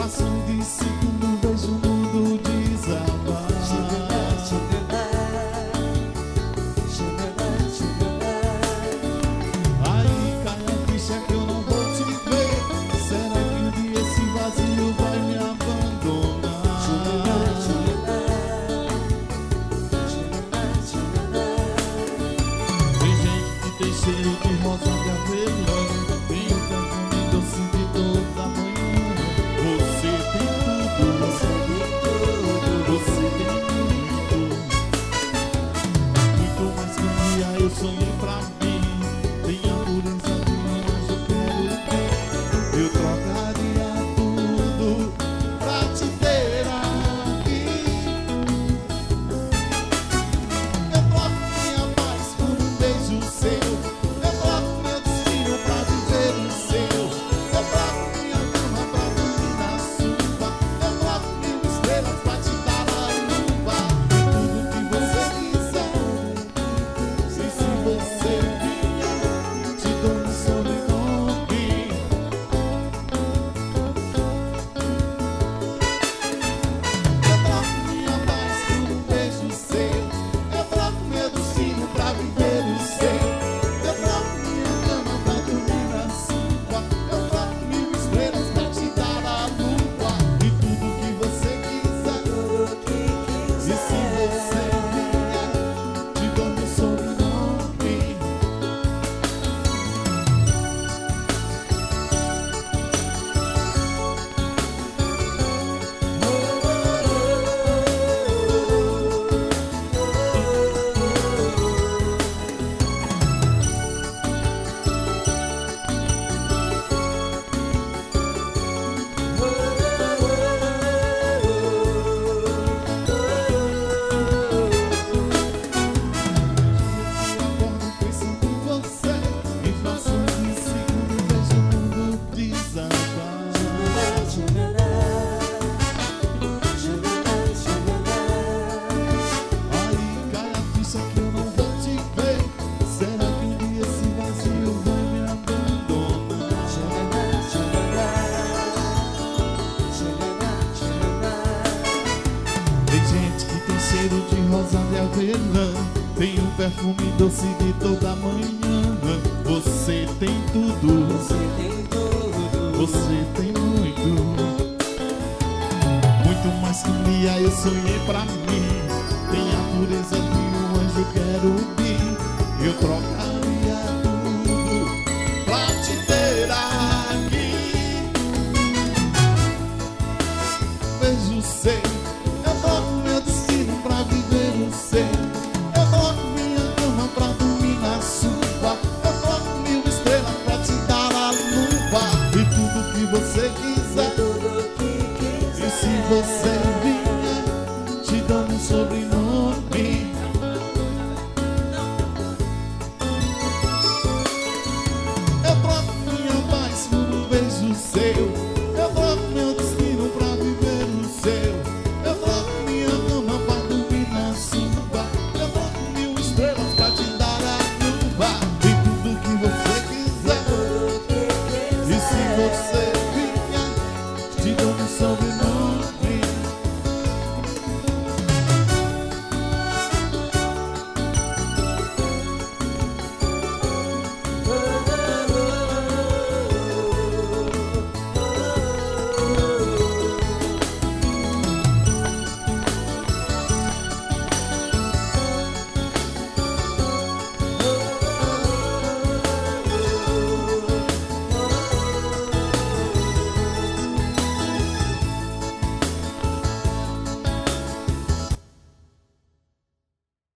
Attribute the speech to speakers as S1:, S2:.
S1: fração de segundo vejo o mundo desabar. Aí cai a ficha que eu não vou te ver. Será que um dia esse vazio vai me abandonar? Tem gente que tem cheiro de rosa de avelã, tem um perfume doce de toda manhã. Você tem tudo, você tem tudo, você tem muito. Muito mais que um dia eu sonhei pra mim. Tem a pureza de um anjo, eu quero ter. Eu trocaria tudo pra te ter aqui. Eu troco minha paz por um beijo seu. Eu troco meu destino pra viver o seu. Eu troco minha cama pra dormir na sua. Eu troco mil estrelas pra te dar a lua. E tudo que você quiser. E se você vier, te dou um sobrenome. Eu troco minha paz por um beijo seu. Eu troco meu destino pra viver o seu. Eu troco minha cama pra dormir na sua. Eu troco mil estrelas pra te dar a lua. E tudo que você quiser. E se você vier, te dou meu sobrenome. Acordo pensando em você. Em fração de segundo vejo o mundo desabar. Aí cai a ficha que eu não vou te ver. Será que um dia esse vazio vai me abandonar? Tem gente que tem cheiro de rosa de avelã, tem um perfume doce de toda manhã. Você tem tudo, você tem muito. Muito mais que um dia eu sonhei pra mim. Tem a pureza de um anjo, eu quero vir. Eu trocaria tudo pra te ter aqui. Vejo o seu, eu troco meu destino pra viver o seu. Eu troco minha cama pra dormir na sua. Eu troco mil estrelas pra te dar a lua. E tudo que você quiser. E se você vier, te dou um sobrenome. Eu troco minha paz por um beijo seu. Eu troco meu destino pra viver o seu. Eu troco minha cama pra dormir na sua. Eu troco mil estrelas pra te dar a lua. E tudo que você quiser. E se você